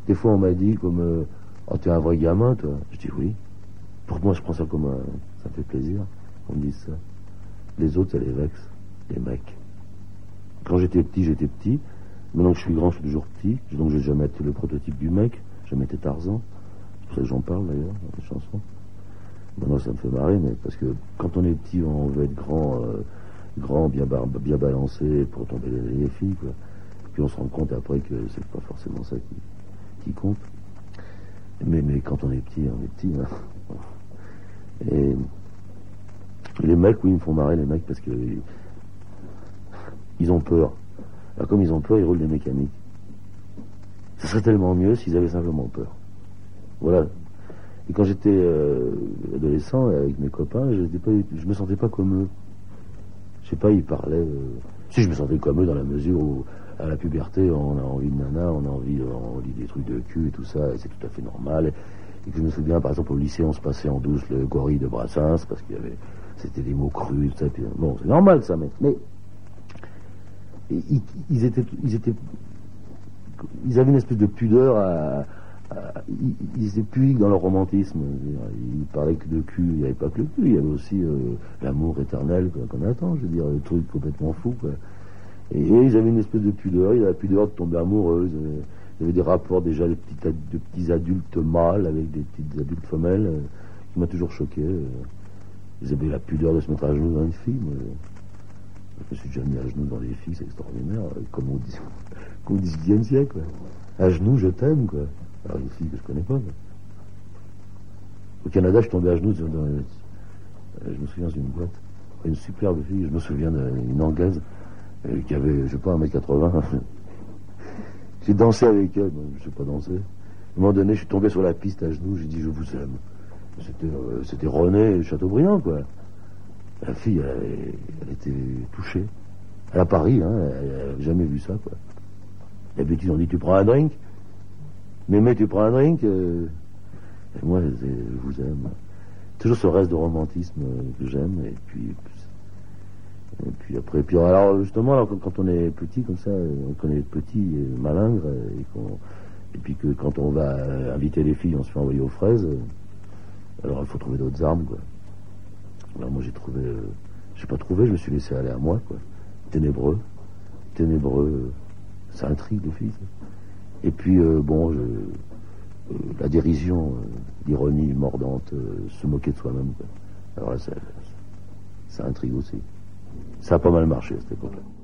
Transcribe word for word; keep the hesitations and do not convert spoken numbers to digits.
Des fois, on m'a dit comme euh, oh, t'es un vrai gamin, toi. Je dis oui. Pour moi, je prends ça comme un... ça me fait plaisir qu'on me dise ça. Les autres, ça les vexe, les mecs. Quand j'étais petit, j'étais petit. Maintenant que je suis grand, je suis toujours petit. Donc, j'ai jamais été le prototype du mec. J'ai jamais été Tarzan. C'est pour ça que j'en parle d'ailleurs dans les chansons. Maintenant, ça me fait marrer, mais parce que quand on est petit, on veut être grand, euh, grand, bien, bar, bien balancé pour tomber les, les filles, quoi. Puis on se rend compte après que c'est pas forcément ça qui, qui compte. Mais, mais quand on est petit, on est petit. Hein. Et les mecs, oui, ils me font marrer, les mecs, parce que ils ont peur. Alors comme ils ont peur, ils roulent des mécaniques. Ce serait tellement mieux s'ils avaient simplement peur. Voilà. Et quand j'étais euh, adolescent, avec mes copains, je pas, je me sentais pas comme eux. Je sais pas, ils parlaient... Euh... Si, je me sentais comme eux dans la mesure où, à la puberté, on a envie de nana, on a envie, on lit des trucs de cul et tout ça, et c'est tout à fait normal. Et que je me souviens, par exemple, au lycée, on se passait en douce le gorille de Brassens, parce qu'il y avait... C'était des mots crus, tout ça. Puis, bon, c'est normal, ça, mais... mais ils, ils étaient... Ils étaient... Ils avaient une espèce de pudeur à... à ils, ils étaient pudiques dans leur romantisme. Ils parlaient que de cul, il n'y avait pas que le cul, il y avait aussi euh, l'amour éternel qu'on attend, je veux dire, le truc complètement fou, quoi. Et, et ils avaient une espèce de pudeur, ils avaient la pudeur de tomber amoureux. Ils avaient, ils avaient des rapports déjà de petits, de petits adultes mâles avec des petites adultes femelles, euh, qui m'a toujours choqué. Euh. Ils avaient la pudeur de se mettre à genoux dans une fille. Mais, je me suis déjà mis à genoux dans les filles, c'est extraordinaire, comme on dit, comme au dix-huitième siècle, quoi. À genoux, je t'aime, quoi. Alors, les filles que je connais pas, quoi. Au Canada, je suis tombé à genoux dans, dans, je me souviens d'une boîte, une superbe fille, je me souviens d'une anglaise euh, qui avait, je sais pas, un mètre quatre-vingts. J'ai dansé avec elle, je sais pas danser. À un moment donné, je suis tombé sur la piste à genoux, j'ai dit je vous aime. C'était, euh, c'était René Chateaubriand, quoi. La fille, elle, elle était touchée. Elle à Paris, hein, elle n'avait jamais vu ça, quoi. D'habitude, on dit tu prends un drink, mais mais tu prends un drink. Euh, et moi, je vous aime. Toujours ce reste de romantisme que j'aime, et puis. Et puis après, puis alors justement, alors, quand on est petit comme ça, qu'on est petit et malingre, et, qu'on, et puis que quand on va inviter les filles, on se fait envoyer aux fraises, alors il faut trouver d'autres armes, quoi. Alors moi j'ai trouvé, euh, j'ai pas trouvé, je me suis laissé aller à moi, quoi. Ténébreux, ténébreux, ça intrigue les filles, ça. Et puis euh, bon, je, euh, la dérision, euh, l'ironie mordante, euh, se moquer de soi-même, quoi. Alors là, ça, ça intrigue aussi. Ça a pas mal marché à cette époque-là.